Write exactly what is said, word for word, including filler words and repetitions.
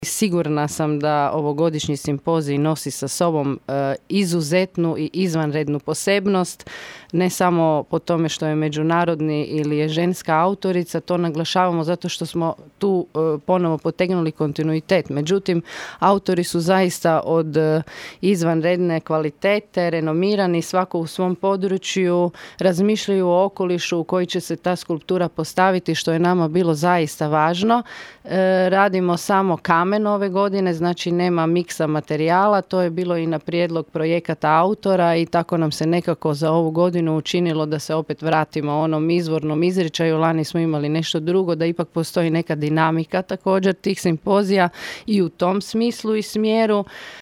Sigurna sam da ovogodišnji simpozij nosi sa sobom e, izuzetnu i izvanrednu posebnost, ne samo po tome što je međunarodni ili je ženska autorica, to naglašavamo zato što smo tu e, ponovo potegnuli kontinuitet. Međutim, autori su zaista od e, izvanredne kvalitete, renomirani, svako u svom području, razmišljaju o okolišu u koji će se ta skulptura postaviti, što je nama bilo zaista važno. E, radimo samo kamen ove godine, znači nema miksa materijala, to je bilo i na prijedlog projekata autora i tako nam se nekako za ovu godinu učinilo da se opet vratimo onom izvornom izričaju. Lani smo imali nešto drugo, da ipak postoji neka dinamika također tih simpozija i u tom smislu i smjeru.